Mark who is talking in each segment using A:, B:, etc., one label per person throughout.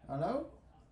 A: Hello?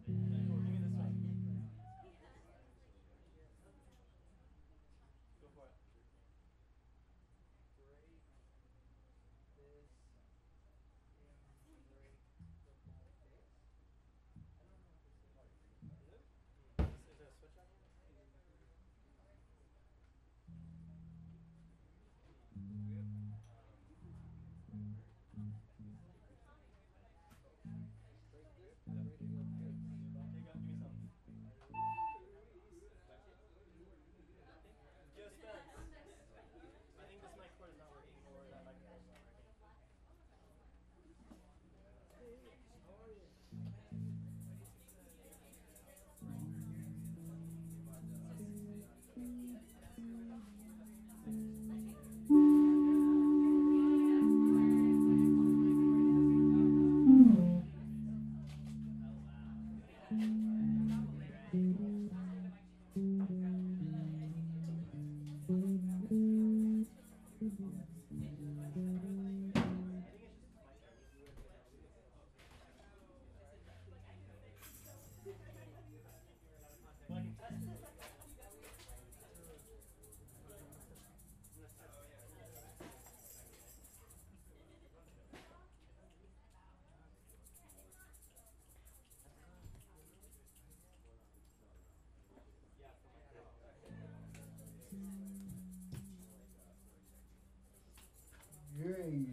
A: Yay.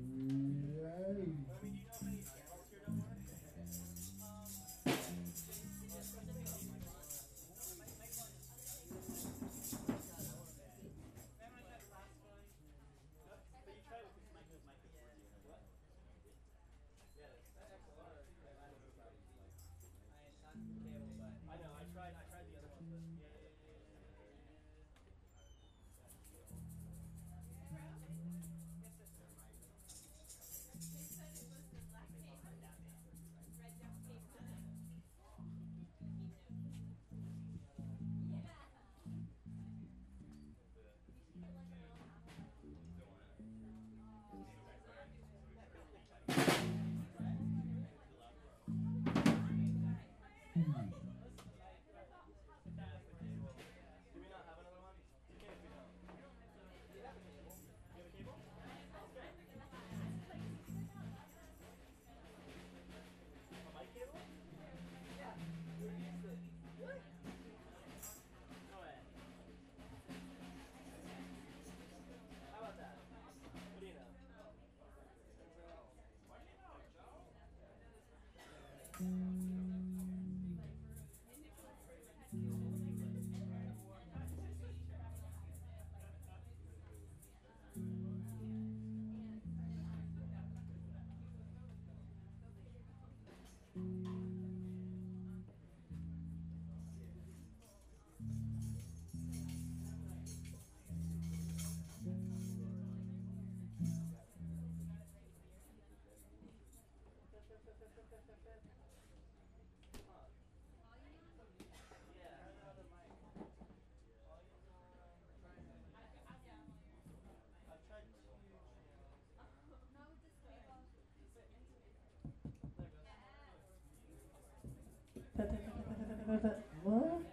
B: What?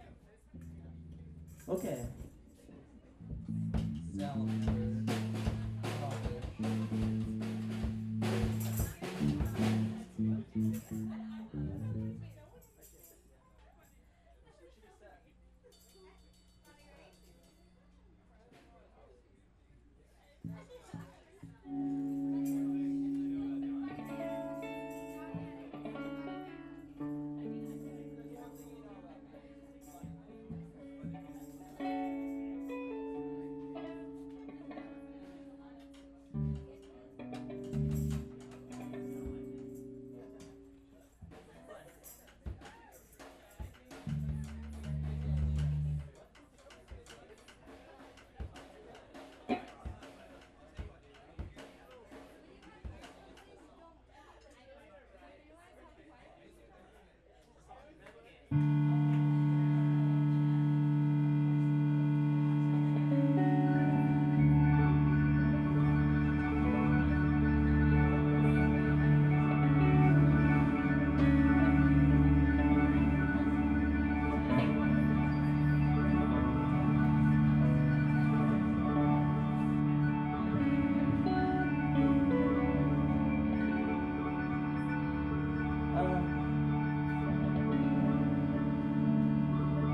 B: Okay.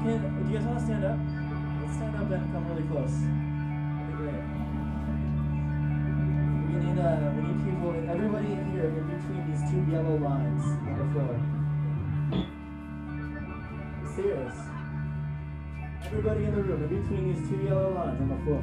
B: Do you guys want to stand up? Let's stand up and come really close. That'd be great. We need people, everybody here in between these two yellow lines on the floor. Serious. Everybody in the room, in between these two yellow lines on the floor.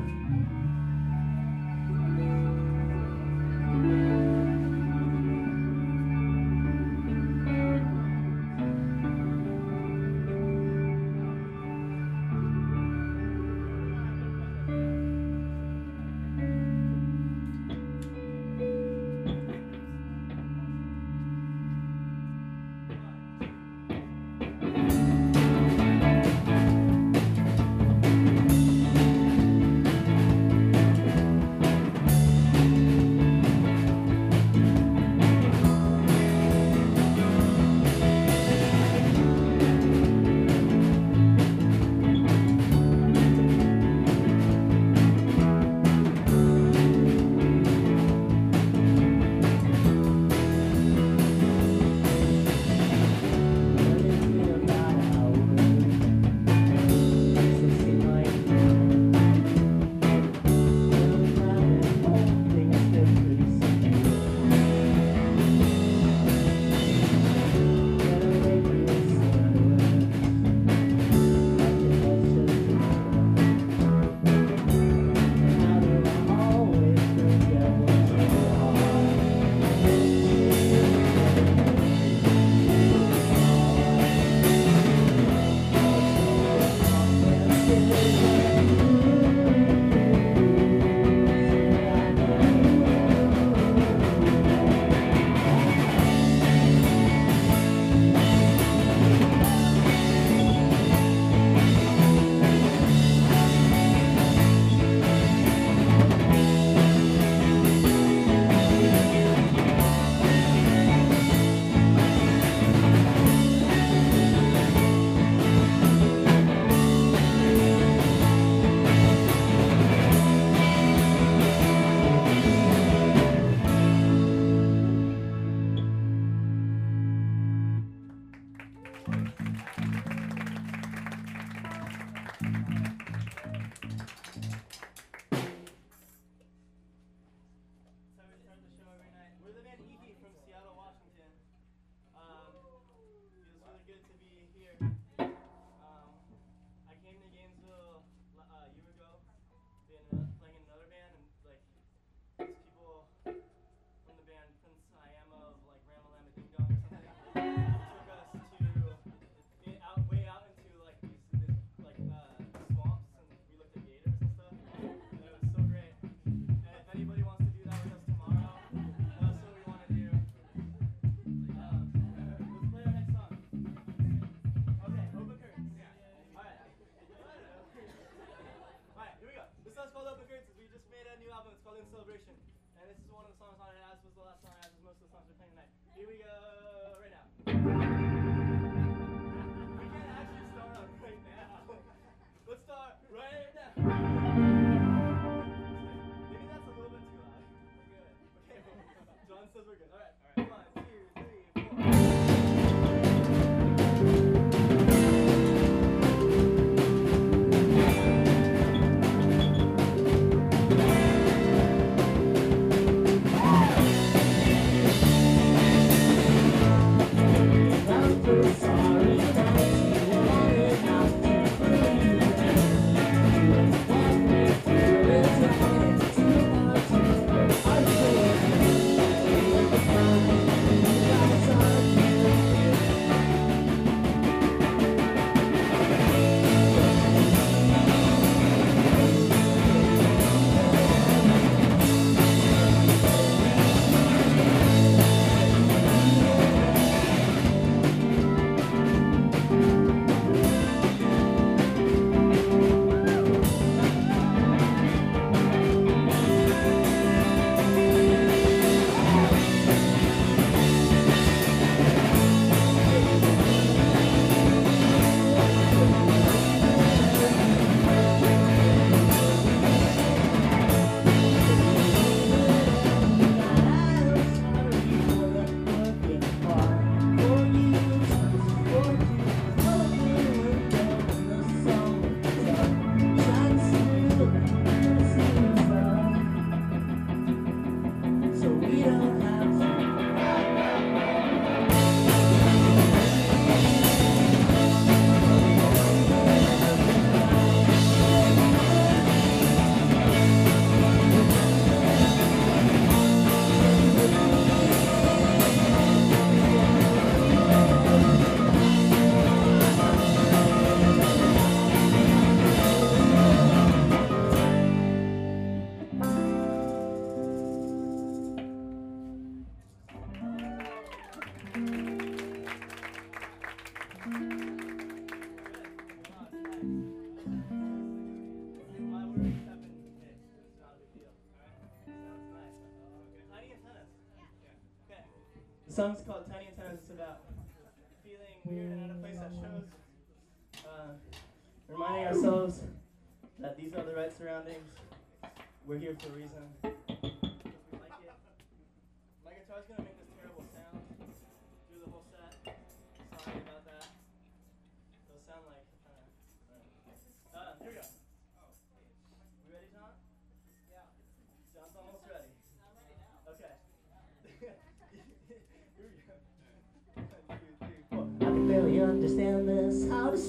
C: The song's called Tiny Antennas. It's about feeling weird and out of place at shows. Reminding ourselves that these are the right surroundings. We're here for a reason. Because we like it. My guitar's gonna make this terrible sound through the whole set. Sorry about that. It'll sound like. Here we go. We ready, John? Yeah. John's almost ready. I'm ready now. Okay. Here we go. 1, 2, 3, 4. I can barely understand this. How to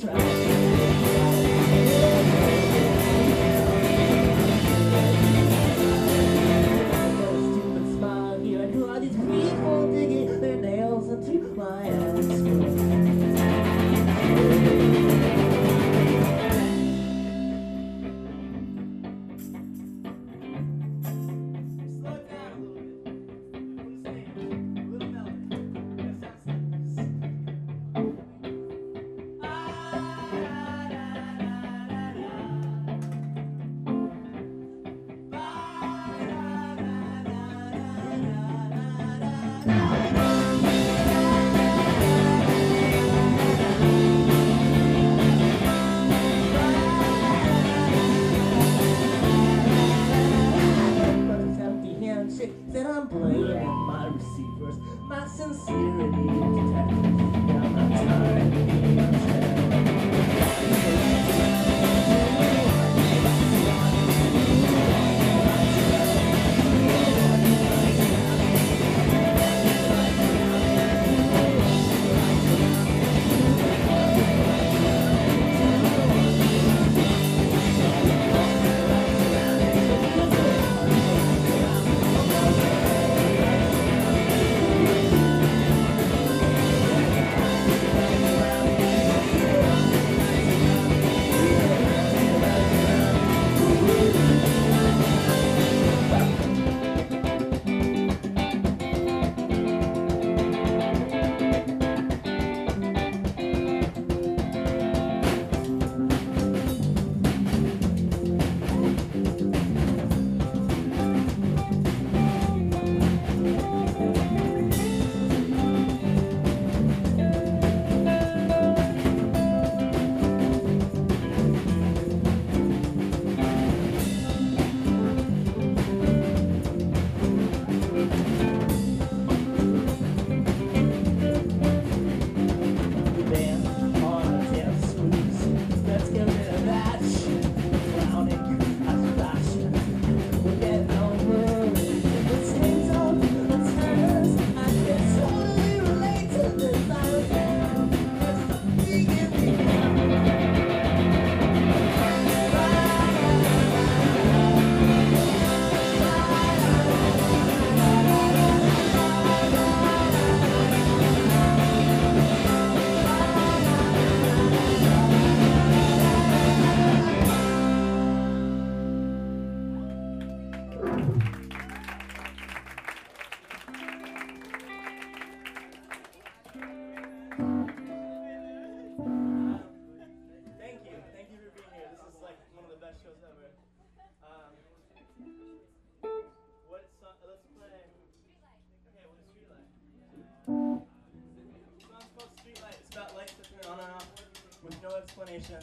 C: stupid smile here, and who are these people digging their nails into my ass? That I'm blaming my receivers, my sincerity is detected. Now I'm tired of being explanation.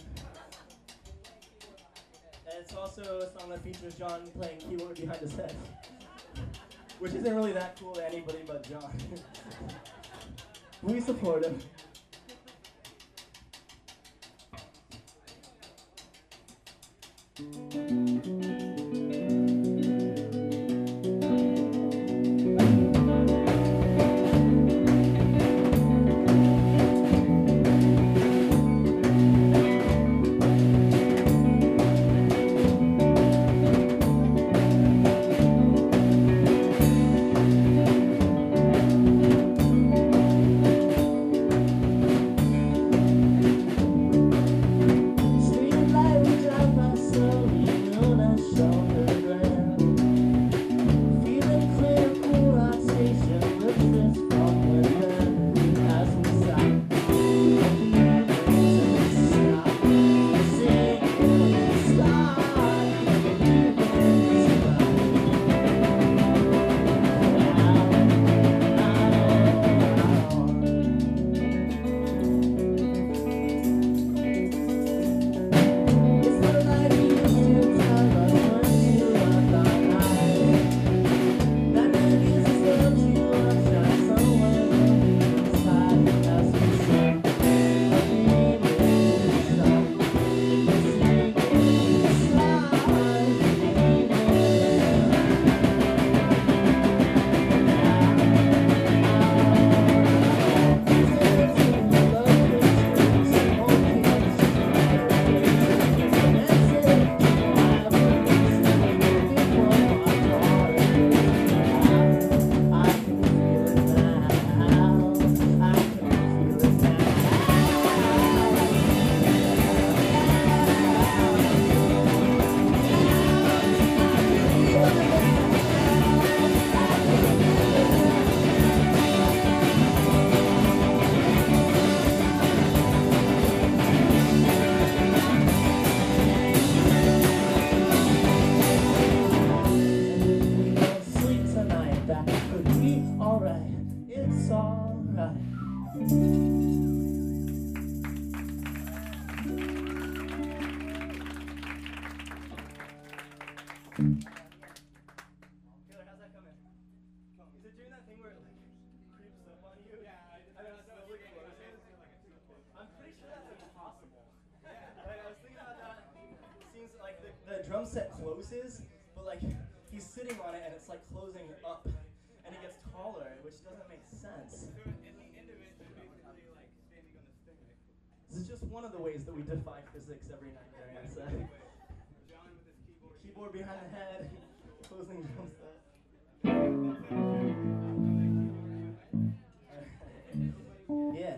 C: And it's also a song that features John playing keyboard behind his head, which isn't really that cool to anybody but John. We support him. drum set closes, but like he's sitting on it and it's like closing up, and it gets taller, which doesn't make sense. This is just one of the ways that we defy physics every night during our set. Keyboard behind the head, closing drum set. Yeah.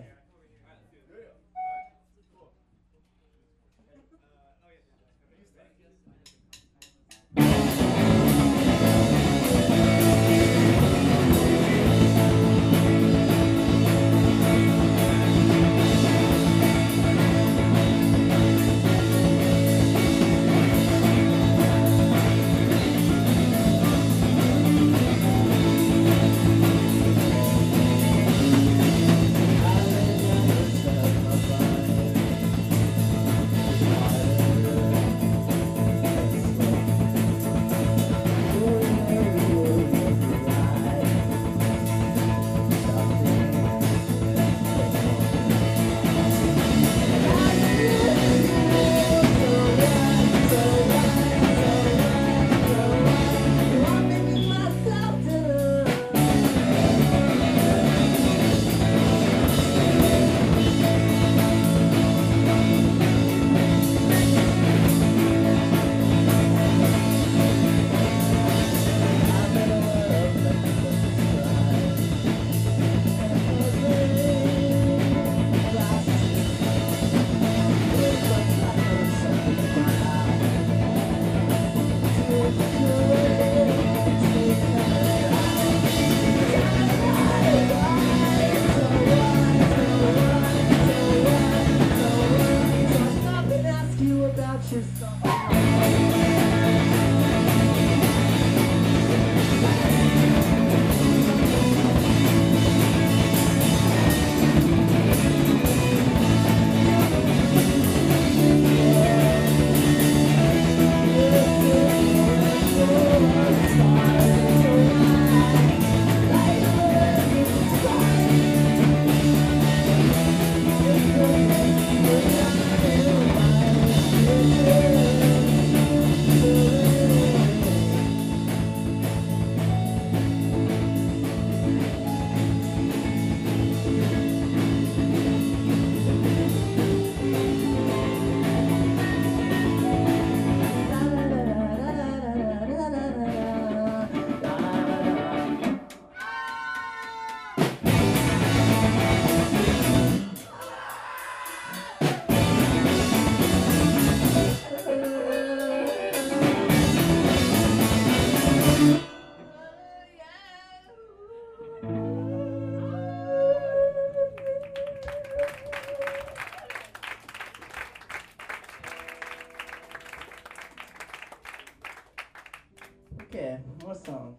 C: Okay, more songs.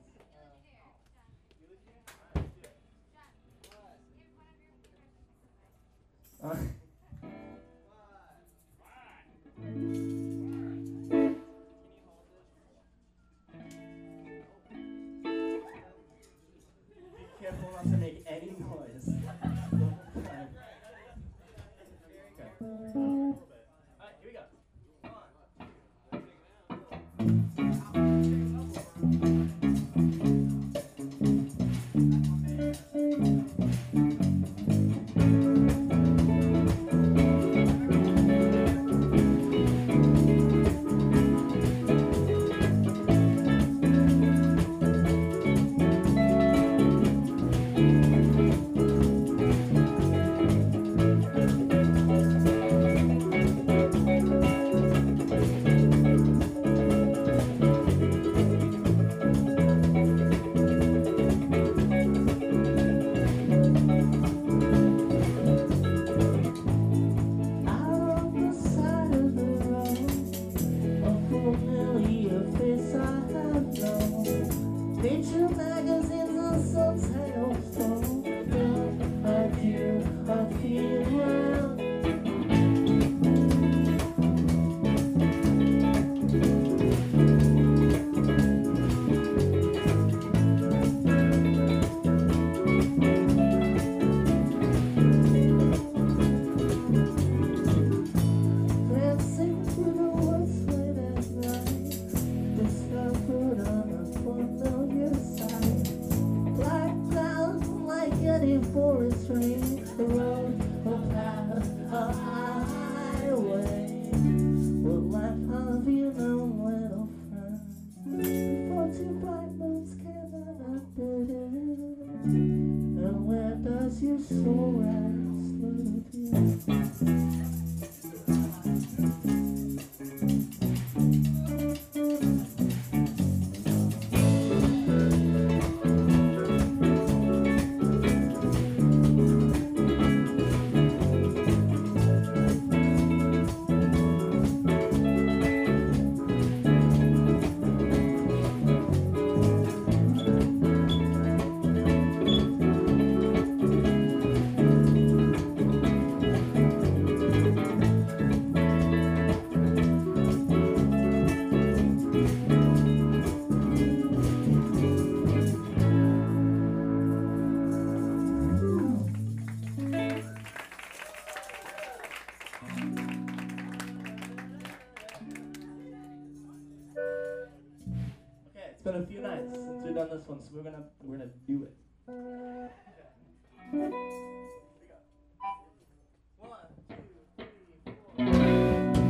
C: Be careful not to make any noise. Okay. Alright, here we go. Dancing through the woods late at night. been a few nights since we've done this one, so we're gonna do it. Here we go. 1, 2, 3, 4.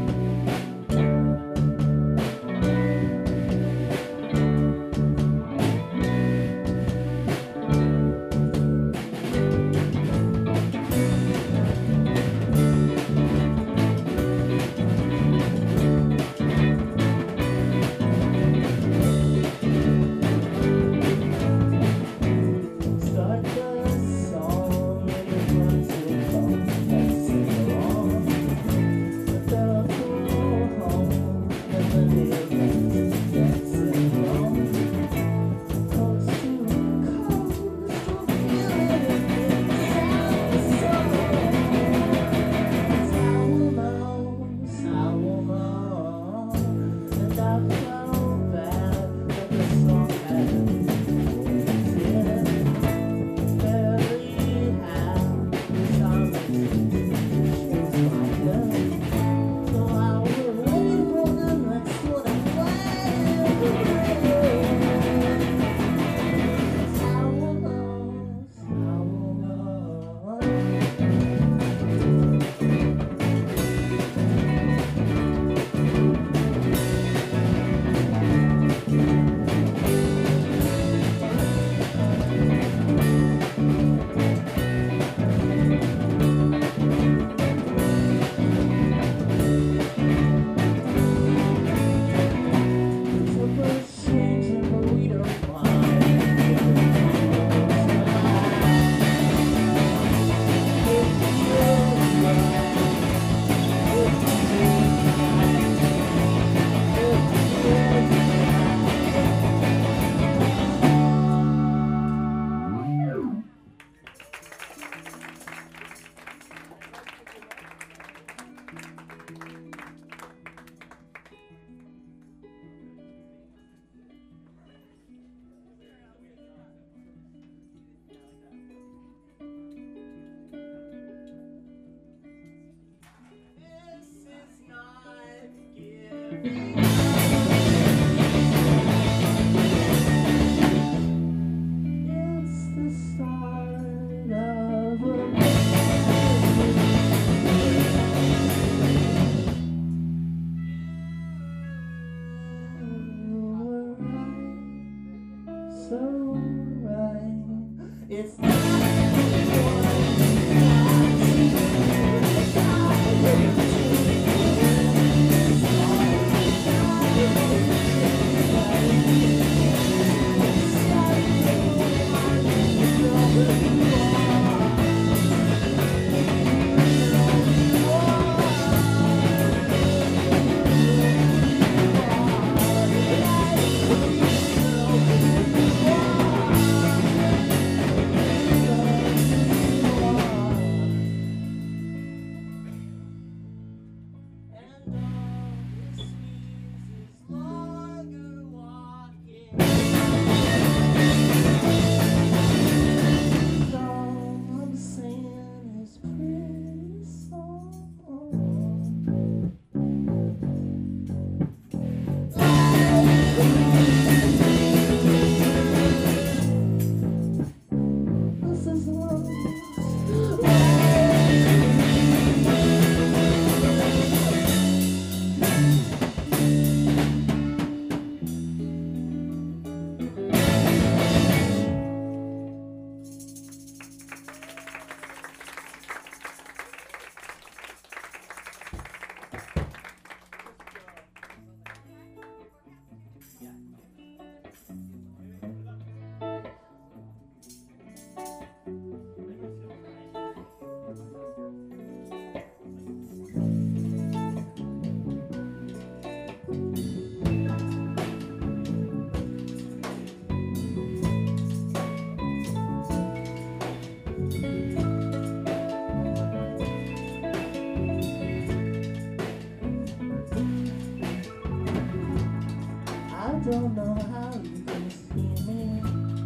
B: don't know how you can see me.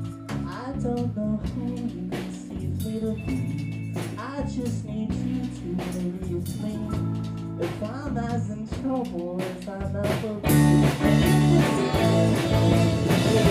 B: I don't know who you conceive me to be. I just need you to believe me. If I'm as in trouble as I never be.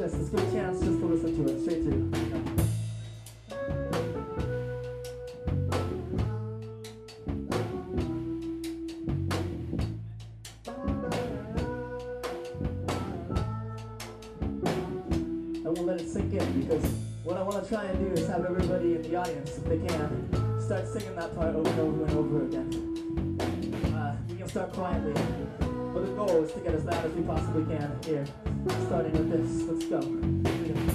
B: this. Let's give a chance just to listen to it. Straight through. I won't let it sink in because what I want to try and do is have everybody in the audience, if they can, start singing that part over and over and over again. We can start quietly, but the goal is to get as loud as we possibly can here. Starting with this. Let's go. Here we go.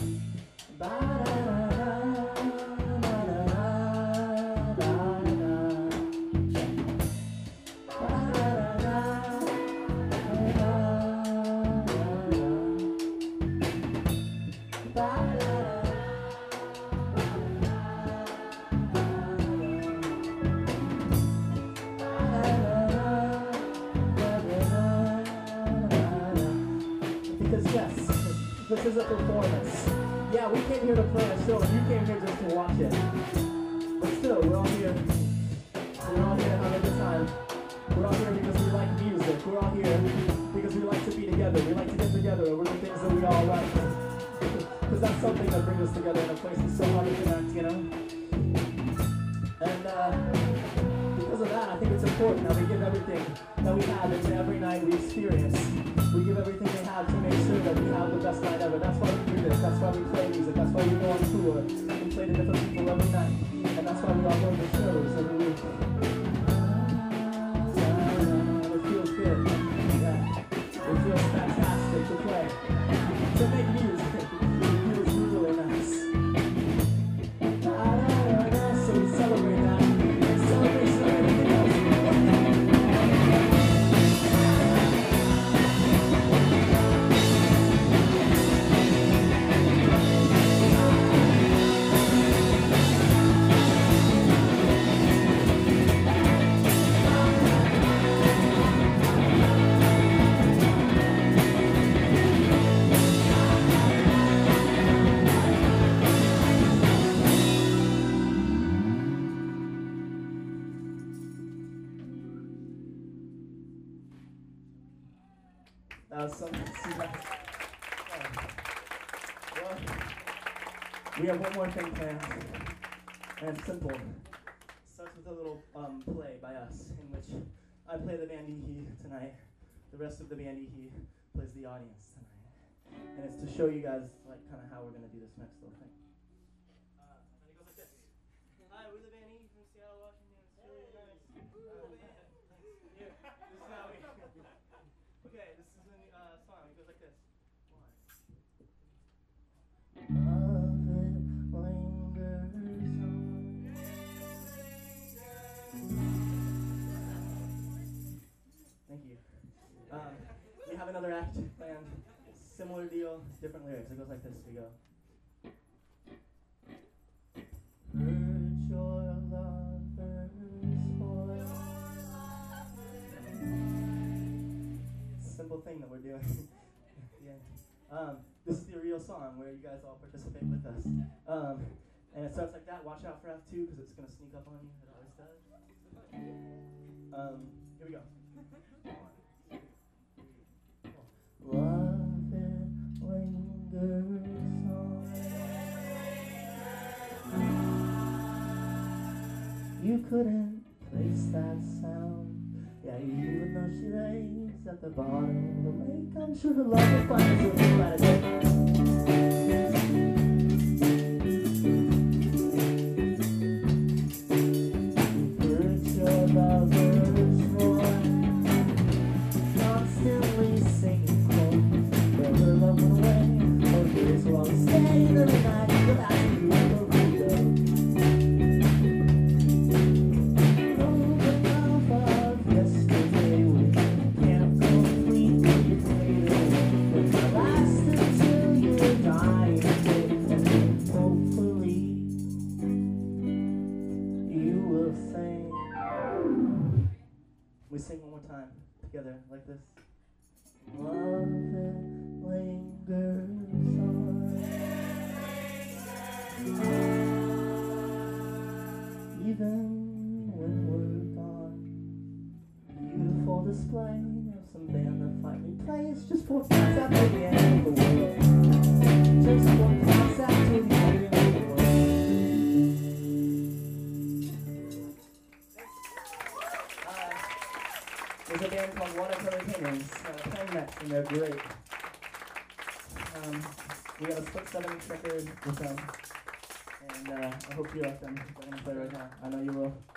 B: This is a performance. Yeah, we came here to play a show, and you came here just to watch it. But still, we're all here. We're all here to have a good time. We're all here because we like music. We're all here because we like to be together. We like to get together over the things that we all like. Because that's something that brings us together in a place that's so hard to connect, you know? And because of that, I think it's important that we give everything that we have into every night we experience. We give everything we have to make sure that we have the best night ever. That's why we do this. That's why we play music. That's why we go on tour. We play to different people every night. And that's why we all go to shows every week. It feels good. Yeah. It feels fantastic to play. To make music. It feels really nice. So we celebrate that. Celebration of everything else. That was something. Well, we have one more thing planned, and it's simple. It starts with a little play by us, in which I play the bandihi tonight. The rest of the bandihi plays the audience tonight, and it's to show you guys like kind of how we're gonna do this next little thing. And it goes like this. Hi, we're the bandihi from Seattle, Washington. It's really nice. Here, this is how we. Okay, this is a song. It goes like this. Thank you. We have another act planned. Similar deal, different lyrics. It goes like this. We go. Hurt your lover's voice. Simple thing that we're doing. Yeah. This is the real song where you guys all participate with us. And it starts like that. Watch out for Act 2 because it's going to sneak up on you. It always does. Here we go. Love it lingers on. You couldn't place that sound. Yeah, even though she lays at the bottom of the lake, I'm sure her love will find us with gratitude. Hurt your lover's voice, constantly singing cold. But her love went away, or years while we stayed every night without you in the window. We sing one more time together like this. Love it lingers on. Even when we're gone. Beautiful display of some band that finally plays just 4 times after the end of the world. they're great. We got a split 7-inch record with them, and I hope you like them. They're gonna play right now. I know you will.